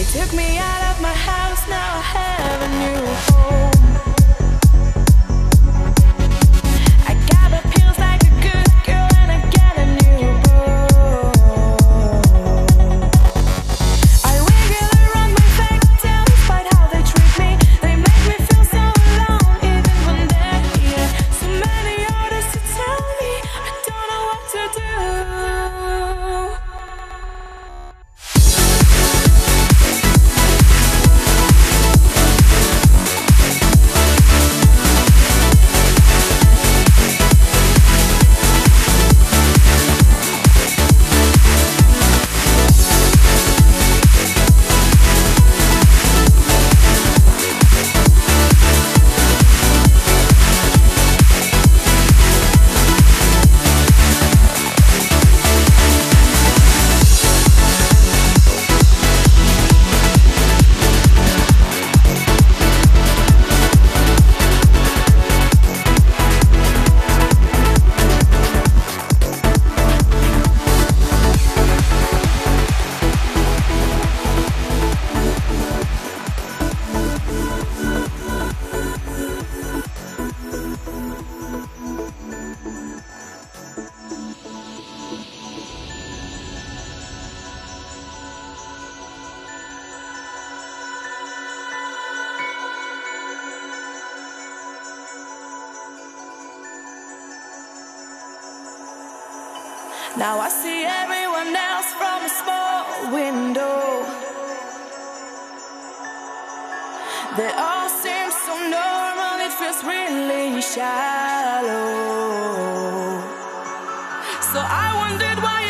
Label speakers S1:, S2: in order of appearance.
S1: Took me out of my house, now I have a new home. I got the pills like a good girl and I get a new beau. I wiggle around my back despite how they treat me. They make me feel so alone even when they're here. So many orders to tell me, I don't know what to do. Now I see everyone else from a small window. They all seem so normal, it feels really shallow. So I wondered why